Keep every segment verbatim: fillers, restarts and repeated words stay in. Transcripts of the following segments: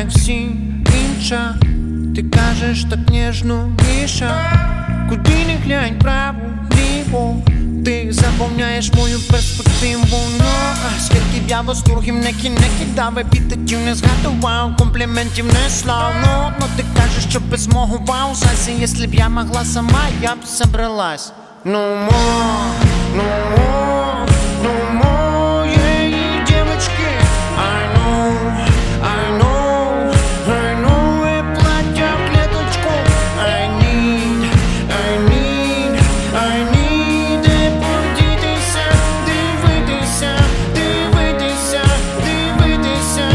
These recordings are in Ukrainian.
як всі інша. Ти кажеш так ніжно, Міша, куди не глянь, право, ліво, ти заповняєш мою перспективу. Ну, скільки б я восторгів не кидав, епітетів не згадував, компліментів не слав. Ну, ну ти кажеш, що без мого вау, Зася, якщо б я могла сама, я б собралась. Ну, мо, ну, мо, ну, моєї дівочки, I know, I know, I know, і плаття в клеточку. I need, I need, I need, де подітися, дивитися, дивитися, дивитися.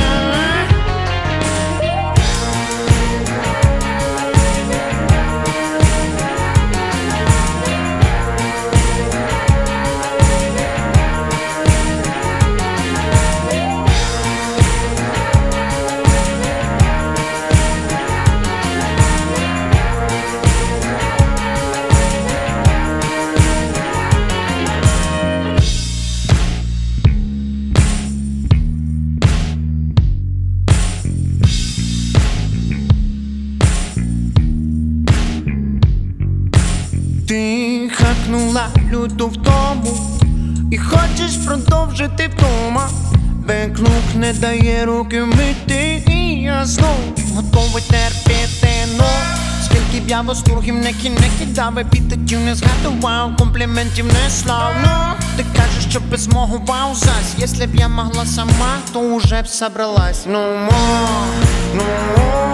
Ти хакнула люту втому і хочеш продовжити вдома. Бекнук не дає руки вмити, і я знов готовий терпіти. Но скільки б я восторгів не кидав, епітетів не згадував, компліментів не слав. Ну, ти кажеш, що без мого вау, Зась, якщо б я могла сама, то уже б собралась. Ну, мо, ну, мо.